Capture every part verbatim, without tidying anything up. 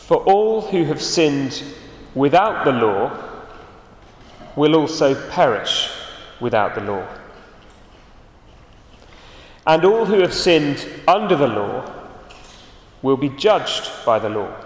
For all who have sinned without the law will also perish without the law. And all who have sinned under the law will be judged by the law.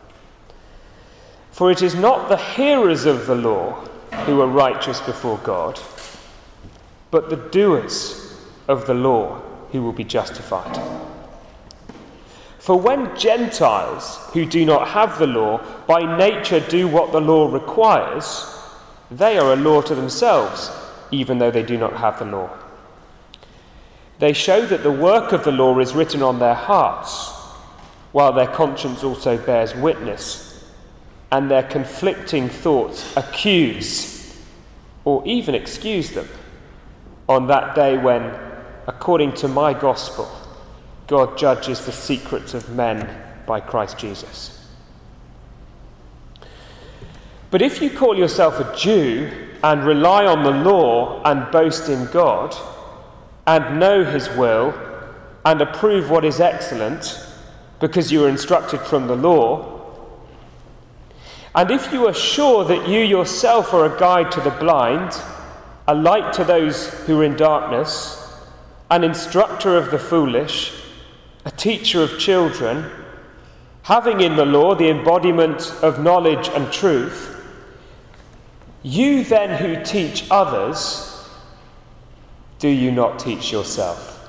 For it is not the hearers of the law who are righteous before God, but the doers of the law who will be justified. For when Gentiles who do not have the law by nature do what the law requires, they are a law to themselves, even though they do not have the law. They show that the work of the law is written on their hearts, while their conscience also bears witness, and their conflicting thoughts accuse or even excuse them on that day when, according to my gospel, God judges the secrets of men by Christ Jesus. But if you call yourself a Jew and rely on the law and boast in God, and know his will, and approve what is excellent, because you are instructed from the law, and if you are sure that you yourself are a guide to the blind, a light to those who are in darkness, an instructor of the foolish, a teacher of children, having in the law the embodiment of knowledge and truth, you then who teach others, do you not teach yourself?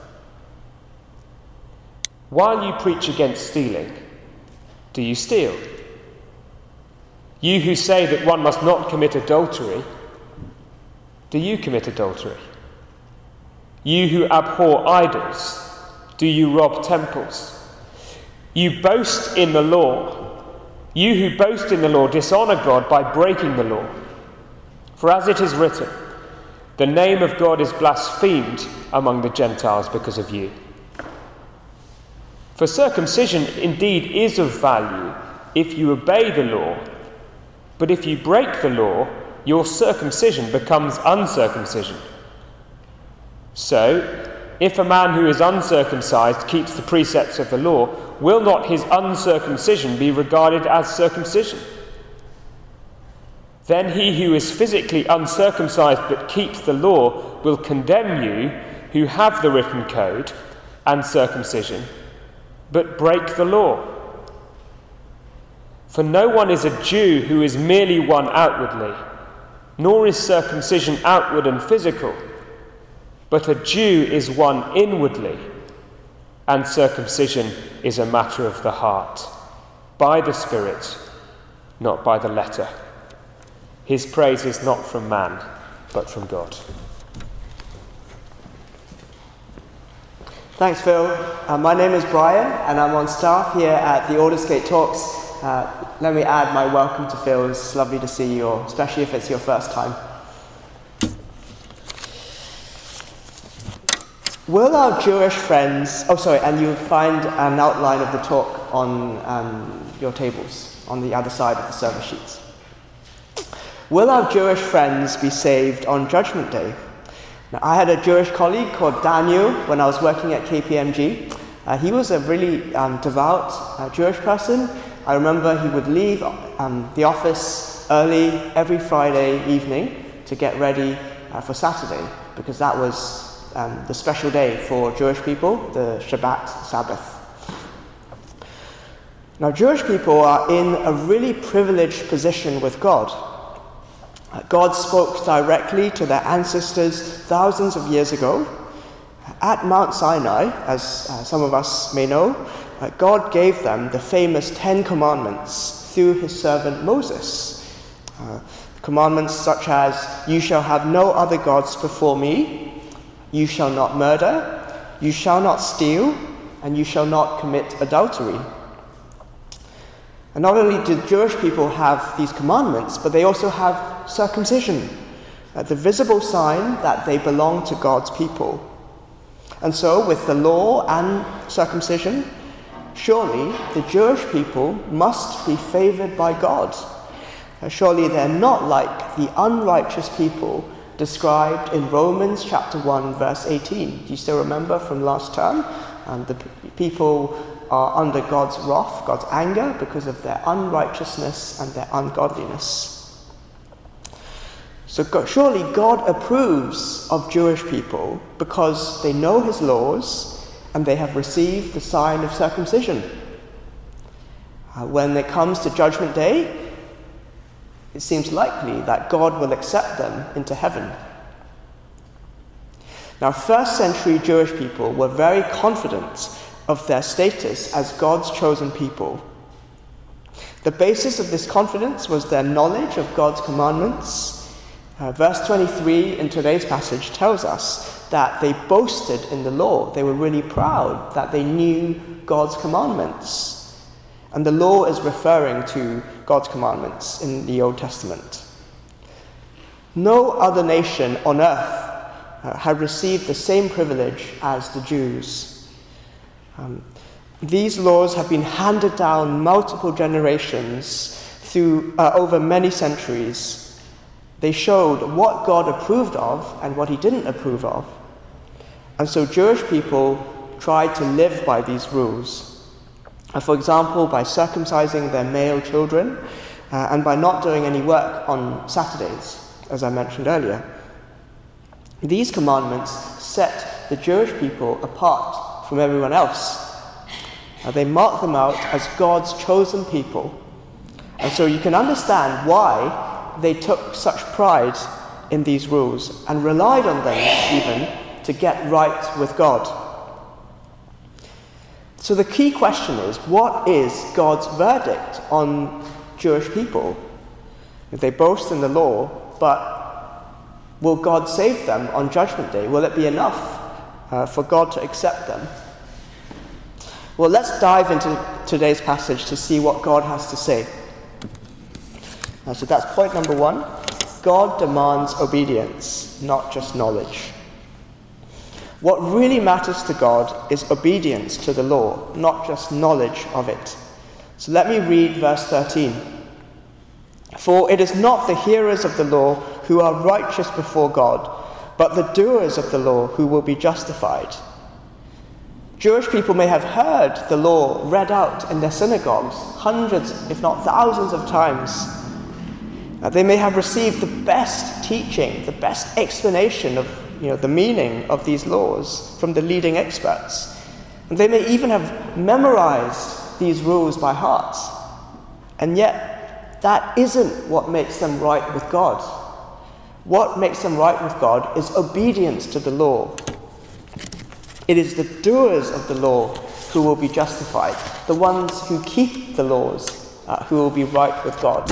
While you preach against stealing, do you steal? You who say that one must not commit adultery, do you commit adultery? You who abhor idols, do you rob temples? You boast in the law. You who boast in the law dishonour God by breaking the law. For as it is written, the name of God is blasphemed among the Gentiles because of you. For circumcision indeed is of value if you obey the law, but if you break the law, your circumcision becomes uncircumcision. So, if a man who is uncircumcised keeps the precepts of the law, will not his uncircumcision be regarded as circumcision? Then he who is physically uncircumcised but keeps the law will condemn you who have the written code and circumcision, but break the law. For no one is a Jew who is merely one outwardly, nor is circumcision outward and physical, but a Jew is one inwardly, and circumcision is a matter of the heart, by the Spirit, not by the letter. His praise is not from man, but from God. Thanks, Phil. Uh, my name is Brian, and I'm on staff here at the Aldersgate Talks. Uh, let me add my welcome to Phil. It's lovely to see you, all, especially if it's your first time. Will our Jewish friends... Oh, sorry, and you'll find an outline of the talk on um, your tables, on the other side of the service sheets. Will our Jewish friends be saved on Judgment Day? Now, I had a Jewish colleague called Daniel when I was working at K P M G. Uh, he was a really um, devout uh, Jewish person. I remember he would leave um, the office early every Friday evening to get ready uh, for Saturday, because that was um, the special day for Jewish people, the Shabbat, the Sabbath. Now, Jewish people are in a really privileged position with God. God spoke directly to their ancestors thousands of years ago. At Mount Sinai, as uh, some of us may know, uh, God gave them the famous Ten Commandments through his servant Moses. Uh, commandments such as, you shall have no other gods before me, you shall not murder, you shall not steal, and you shall not commit adultery. And not only did Jewish people have these commandments, but they also have circumcision, uh, the visible sign that they belong to God's people. And so, with the law and circumcision, surely the Jewish people must be favored by God. Uh, surely they're not like the unrighteous people described in Romans chapter one, verse eighteen. Do you still remember from last term? Um, the p- people are under God's wrath, God's anger, because of their unrighteousness and their ungodliness. So God, surely God approves of Jewish people because they know his laws and they have received the sign of circumcision. Uh, when it comes to Judgment Day, it seems likely that God will accept them into heaven. Now, first century Jewish people were very confident of their status as God's chosen people. The basis of this confidence was their knowledge of God's commandments. Uh, verse twenty-three in today's passage tells us that they boasted in the law. They were really proud that they knew God's commandments. And the law is referring to God's commandments in the Old Testament. No other nation on earth uh, had received the same privilege as the Jews. Um, these laws have been handed down multiple generations through uh, over many centuries. They showed what God approved of and what he didn't approve of. And so Jewish people tried to live by these rules. Uh, for example, by circumcising their male children uh, and by not doing any work on Saturdays, as I mentioned earlier. These commandments set the Jewish people apart from everyone else. Uh, they mark them out as God's chosen people. And so you can understand why they took such pride in these rules and relied on them even to get right with God. So the key question is, what is God's verdict on Jewish people? If they boast in the law, but will God save them on Judgment Day? Will it be enough uh, for God to accept them? Well, let's dive into today's passage to see what God has to say. Uh, so that's point number one. God demands obedience, not just knowledge. What really matters to God is obedience to the law, not just knowledge of it. So let me read verse thirteen. For it is not the hearers of the law who are righteous before God, but the doers of the law who will be justified. Jewish people may have heard the law read out in their synagogues hundreds, if not thousands of times. Uh, they may have received the best teaching, the best explanation of you know, the meaning of these laws from the leading experts. And they may even have memorized these rules by heart. And yet, that isn't what makes them right with God. What makes them right with God is obedience to the law. It is the doers of the law who will be justified, the ones who keep the laws uh, who will be right with God.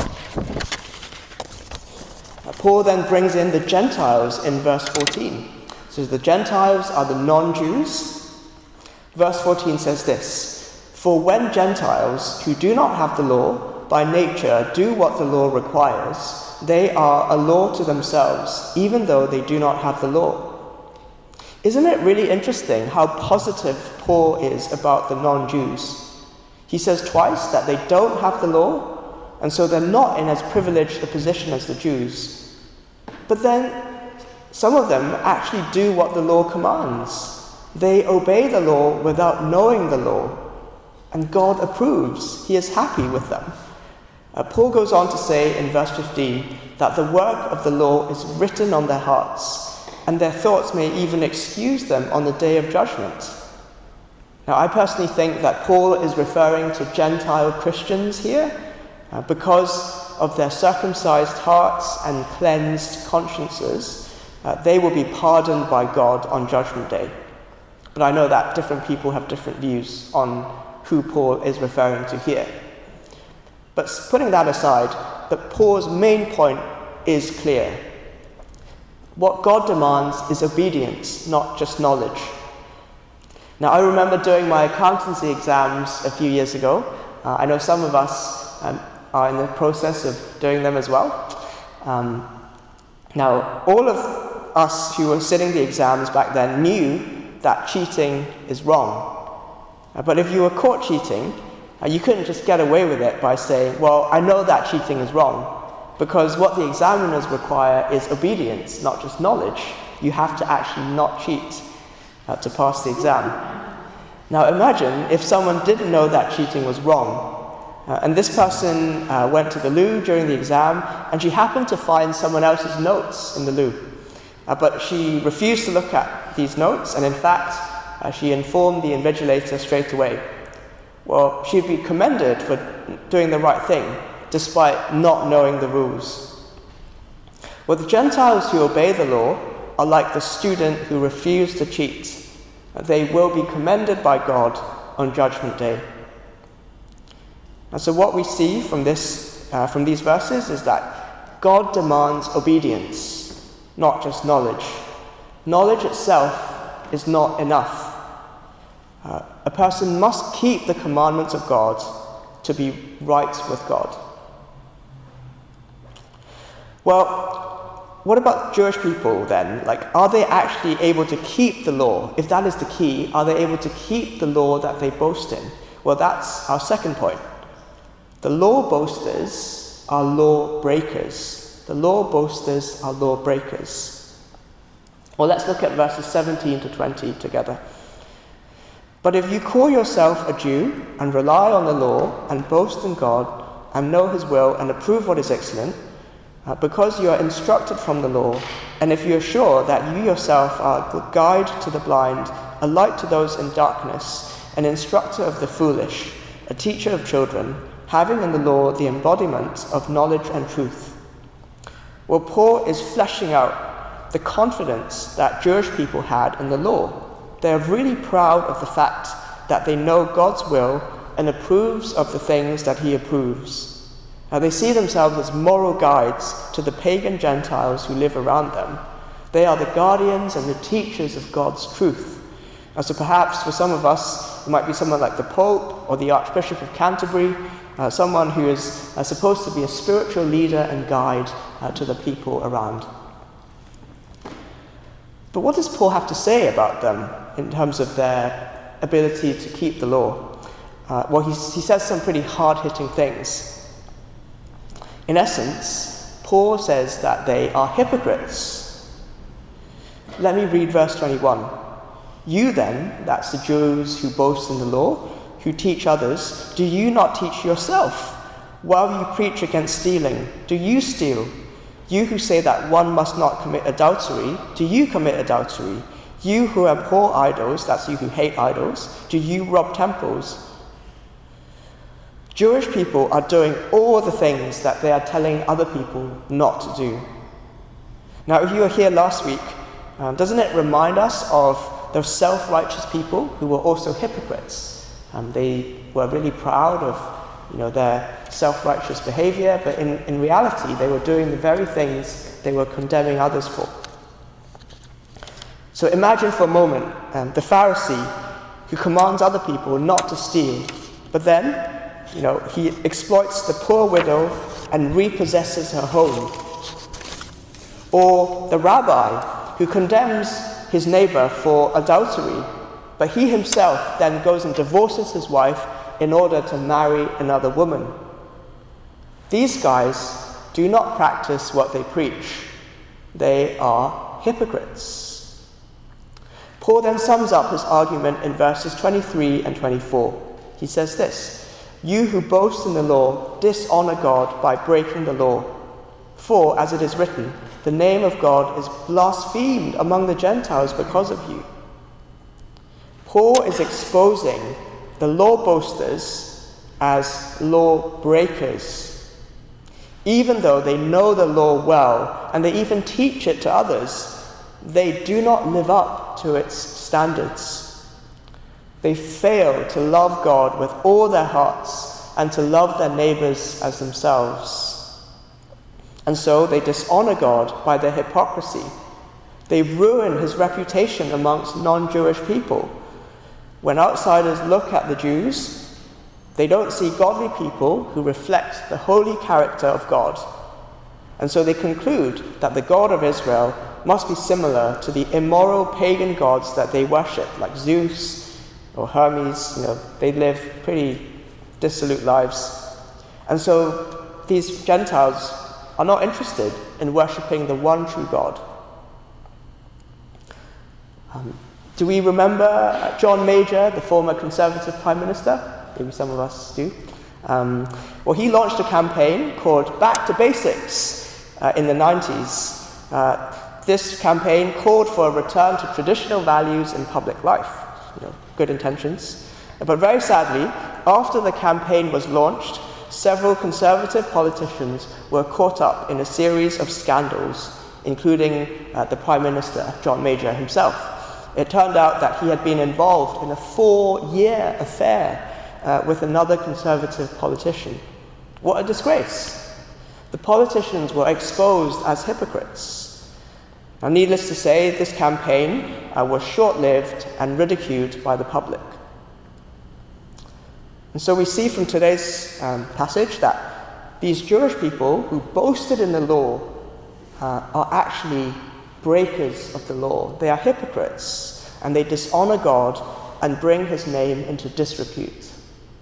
Paul then brings in the Gentiles in verse fourteen. So the Gentiles are the non-Jews. Verse fourteen says this, for when Gentiles who do not have the law by nature do what the law requires, they are a law to themselves, even though they do not have the law. Isn't it really interesting how positive Paul is about the non-Jews? He says twice that they don't have the law, and so they're not in as privileged a position as the Jews. But then, some of them actually do what the law commands. They obey the law without knowing the law. And God approves. He is happy with them. Uh, Paul goes on to say in verse fifteen that the work of the law is written on their hearts, and their thoughts may even excuse them on the day of judgment. Now, I personally think that Paul is referring to Gentile Christians here, uh, because of their circumcised hearts and cleansed consciences, uh, they will be pardoned by God on Judgment Day. But I know that different people have different views on who Paul is referring to here. But putting that aside, that Paul's main point is clear. What God demands is obedience, not just knowledge. Now, I remember doing my accountancy exams a few years ago. Uh, I know some of us um, are in the process of doing them as well. Um, now, all of us who were sitting the exams back then knew that cheating is wrong. Uh, but if you were caught cheating, uh, you couldn't just get away with it by saying, well, I know that cheating is wrong, because what the examiners require is obedience, not just knowledge. You have to actually not cheat uh, to pass the exam. Now imagine if someone didn't know that cheating was wrong, uh, and this person uh, went to the loo during the exam, and she happened to find someone else's notes in the loo. Uh, but she refused to look at these notes, and in fact, uh, she informed the invigilator straight away. Well, she'd be commended for doing the right thing, despite not knowing the rules. Well, the Gentiles who obey the law are like the student who refused to cheat. They will be commended by God on Judgment Day. And so what we see from, this, uh, from these verses is that God demands obedience, not just knowledge. Knowledge itself is not enough. Uh, a person must keep the commandments of God to be right with God. Well, what about Jewish people then? Like, are they actually able to keep the law? If that is the key, are they able to keep the law that they boast in? Well, that's our second point. The law boasters are law breakers. The law boasters are law breakers. Well, let's look at verses seventeen to twenty together. But if you call yourself a Jew and rely on the law and boast in God and know his will and approve what is excellent, uh, because you are instructed from the law, and if you are sure that you yourself are a guide to the blind, a light to those in darkness, an instructor of the foolish, a teacher of children, having in the law the embodiment of knowledge and truth. Well, Paul is fleshing out the confidence that Jewish people had in the law. They are really proud of the fact that they know God's will and approves of the things that he approves. Now, they see themselves as moral guides to the pagan Gentiles who live around them. They are the guardians and the teachers of God's truth. And so perhaps for some of us, it might be someone like the Pope or the Archbishop of Canterbury, uh, someone who is uh, supposed to be a spiritual leader and guide uh, to the people around. But what does Paul have to say about them in terms of their ability to keep the law? Uh, well, he, he says some pretty hard-hitting things. In essence, Paul says that they are hypocrites. Let me read verse twenty-one. You then, that's the Jews who boast in the law, who teach others, do you not teach yourself? While you preach against stealing, do you steal? You who say that one must not commit adultery, do you commit adultery? You who abhor idols, that's you who hate idols, do you rob temples? Jewish people are doing all the things that they are telling other people not to do. Now, if you were here last week, um, doesn't it remind us of those self-righteous people who were also hypocrites? Um, they were really proud of you know, their self-righteous behavior, but in, in reality, they were doing the very things they were condemning others for. So imagine for a moment um, the Pharisee who commands other people not to steal, but then, you know, he exploits the poor widow and repossesses her home. Or the rabbi who condemns his neighbor for adultery, but he himself then goes and divorces his wife in order to marry another woman. These guys do not practice what they preach. They are hypocrites. Paul then sums up his argument in verses twenty-three and twenty-four. He says this, you who boast in the law dishonor God by breaking the law. For, as it is written, the name of God is blasphemed among the Gentiles because of you. Paul is exposing the law boasters as law breakers. Even though they know the law well and they even teach it to others, they do not live up to its standards. They fail to love God with all their hearts and to love their neighbors as themselves. And so they dishonor God by their hypocrisy. They ruin his reputation amongst non-Jewish people. When outsiders look at the Jews, they don't see godly people who reflect the holy character of God. And so they conclude that the God of Israel must be similar to the immoral pagan gods that they worship, like Zeus or Hermes. You know, they live pretty dissolute lives. And so these Gentiles are not interested in worshipping the one true God. Um, Do we remember John Major, the former Conservative Prime Minister? Maybe some of us do. Um, well, he launched a campaign called Back to Basics uh, in the nineties. Uh, this campaign called for a return to traditional values in public life. You know, good intentions. But very sadly, after the campaign was launched, several Conservative politicians were caught up in a series of scandals, including uh, the Prime Minister, John Major himself. It turned out that he had been involved in a four-year affair uh, with another Conservative politician. What a disgrace. The politicians were exposed as hypocrites. Now, needless to say, this campaign uh, was short-lived and ridiculed by the public. And so we see from today's um, passage that these Jewish people who boasted in the law uh, are actually breakers of the law. They are hypocrites, and they dishonor God and bring his name into disrepute.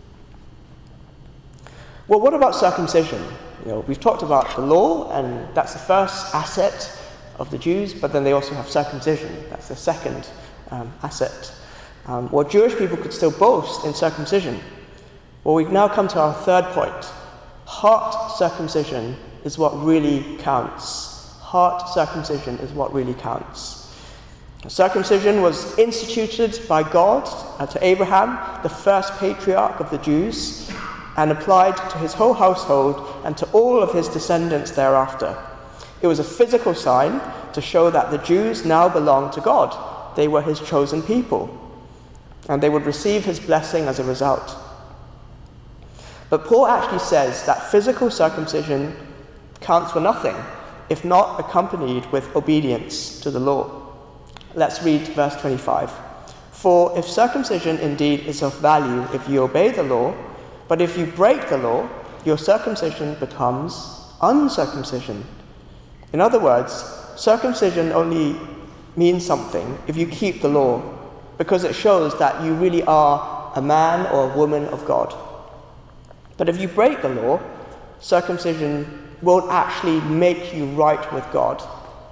Well, what about circumcision? You know, we've talked about the law, and that's the first asset of the Jews, but then they also have circumcision. That's the second um, asset. Um, well, Jewish people could still boast in circumcision. Well, we've now come to our third point. Heart circumcision is what really counts. Heart circumcision is what really counts. Circumcision was instituted by God uh, to Abraham, the first patriarch of the Jews, and applied to his whole household and to all of his descendants thereafter. It was a physical sign to show that the Jews now belonged to God. They were his chosen people, and they would receive his blessing as a result. But Paul actually says that physical circumcision counts for nothing if not accompanied with obedience to the law. Let's read verse twenty-five. For if circumcision indeed is of value if you obey the law, but if you break the law, your circumcision becomes uncircumcision. In other words, circumcision only means something if you keep the law, because it shows that you really are a man or a woman of God. But if you break the law, circumcision won't actually make you right with God.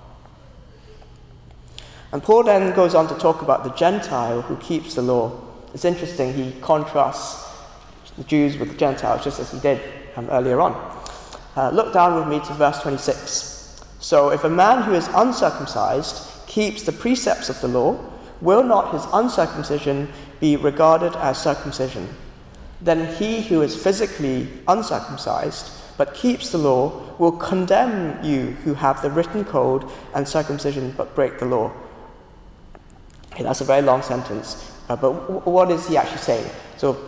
And Paul then goes on to talk about the Gentile who keeps the law. It's interesting, he contrasts the Jews with the Gentiles, just as he did um, earlier on. Uh, look down with me to verse twenty-six. So if a man who is uncircumcised keeps the precepts of the law, will not his uncircumcision be regarded as circumcision? Then he who is physically uncircumcised but keeps the law will condemn you who have the written code and circumcision but break the law. Okay, that's a very long sentence, uh, but w- what is he actually saying? So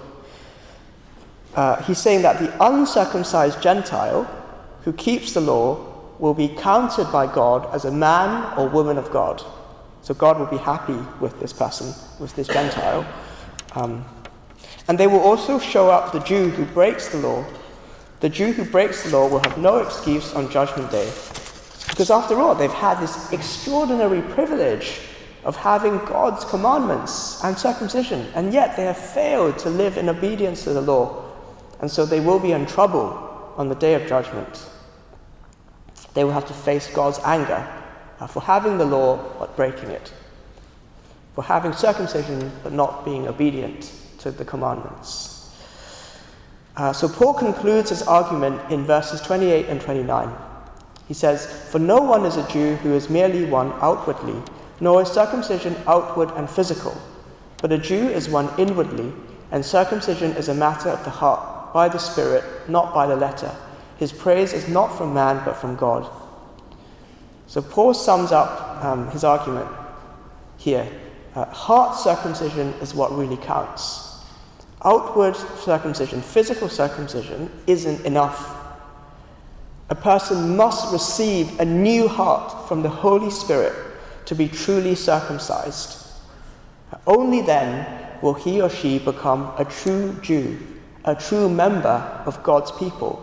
uh, he's saying that the uncircumcised Gentile who keeps the law will be counted by God as a man or woman of God. So God will be happy with this person, with this Gentile. Um, and they will also show up the Jew who breaks the law. The Jew who breaks the law will have no excuse on Judgment Day. Because after all, they've had this extraordinary privilege of having God's commandments and circumcision, and yet they have failed to live in obedience to the law. And so they will be in trouble on the day of judgment. They will have to face God's anger uh, for having the law but breaking it, for having circumcision but not being obedient to the commandments. Uh, so Paul concludes his argument in verses twenty-eight and twenty-nine. He says, "For no one is a Jew who is merely one outwardly, nor is circumcision outward and physical. But a Jew is one inwardly, and circumcision is a matter of the heart, by the Spirit, not by the letter. His praise is not from man, but from God." So Paul sums up um, his argument here. Uh, heart circumcision is what really counts. Outward circumcision, physical circumcision, isn't enough. A person must receive a new heart from the Holy Spirit to be truly circumcised. Only then will he or she become a true Jew, a true member of God's people.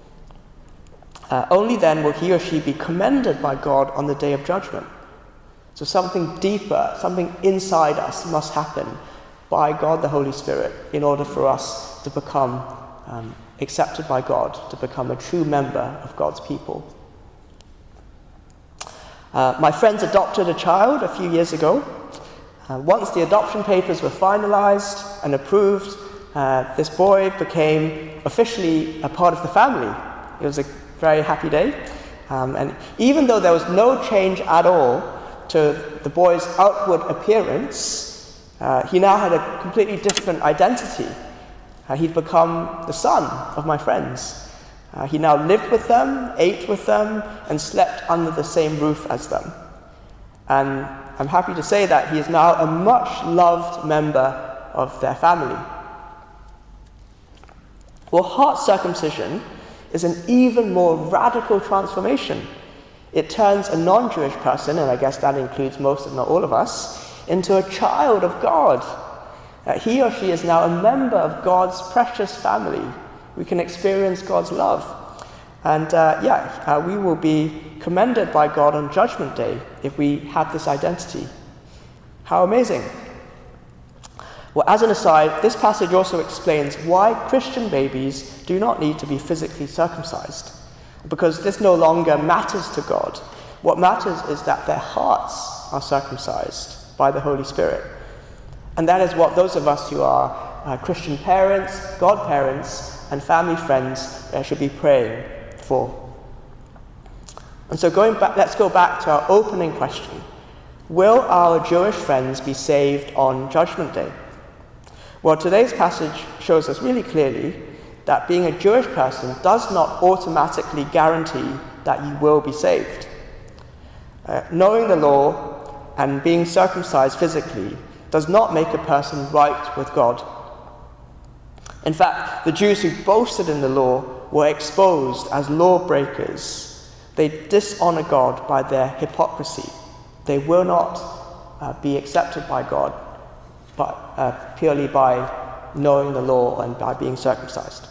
Uh, only then will he or she be commended by God on the day of judgment. So something deeper, something inside us must happen by God the Holy Spirit in order for us to become um, accepted by God, to become a true member of God's people. Uh, my friends adopted a child a few years ago, Uh, once the adoption papers were finalized and approved, uh, this boy became officially a part of the family. It was a very happy day. Um, and even though there was no change at all to the boy's outward appearance, uh, he now had a completely different identity. Uh, he'd become the son of my friends. Uh, he now lived with them, ate with them, and slept under the same roof as them. And I'm happy to say that he is now a much-loved member of their family. Well, heart circumcision is an even more radical transformation. It turns a non-Jewish person, and I guess that includes most, if not all of us, into a child of God. Uh, he or she is now a member of God's precious family. We can experience God's love. And uh, yeah, uh, we will be commended by God on Judgment Day if we have this identity. How amazing. Well, as an aside, this passage also explains why Christian babies do not need to be physically circumcised, because this no longer matters to God. What matters is that their hearts are circumcised by the Holy Spirit. And that is what those of us who are uh, Christian parents, godparents, and family friends uh, should be praying for. And so going back, let's go back to our opening question. Will our Jewish friends be saved on Judgment Day? Well, today's passage shows us really clearly that being a Jewish person does not automatically guarantee that you will be saved. Uh, knowing the law and being circumcised physically does not make a person right with God. In fact, the Jews who boasted in the law were exposed as lawbreakers. They dishonor God by their hypocrisy. They will not uh, be accepted by God, but uh, purely by knowing the law and by being circumcised.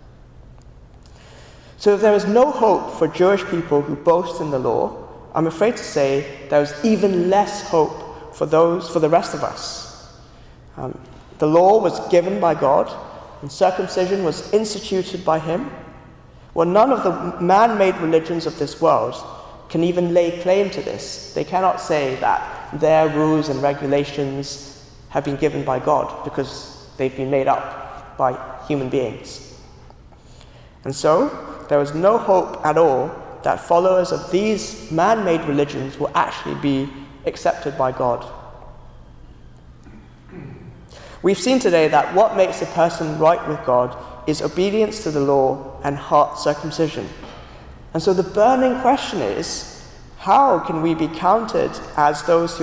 So if there is no hope for Jewish people who boast in the law, I'm afraid to say there is even less hope for those, for the rest of us. Um, the law was given by God, and circumcision was instituted by him. Well, none of the man-made religions of this world can even lay claim to this. They cannot say that their rules and regulations have been given by God, because they've been made up by human beings. And so, there is no hope at all that followers of these man-made religions will actually be accepted by God. We've seen today that what makes a person right with God is obedience to the law and heart circumcision. And so the burning question is, how can we be counted as those who